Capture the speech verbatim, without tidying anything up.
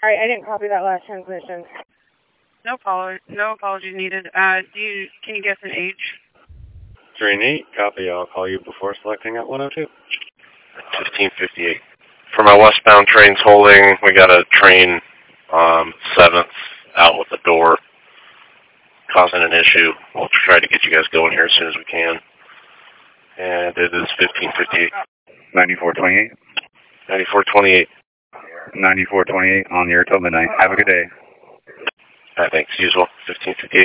Sorry, I didn't copy that last transmission. No apology, no apology needed. Uh, do you, can you guess an age? three and eight, copy. I'll call you before selecting at one oh two. fifteen fifty-eight. For my westbound trains holding, we got a train, um, seventh, out with the door, causing an issue. We'll try to get you guys going here as soon as we can. And it is fifteen fifty-eight. ninety-four twenty-eight. ninety-four twenty-eight. ninety-four twenty-eight on the air till midnight. Have a good day. All right, thanks. Usual, fifteen fifty-eight.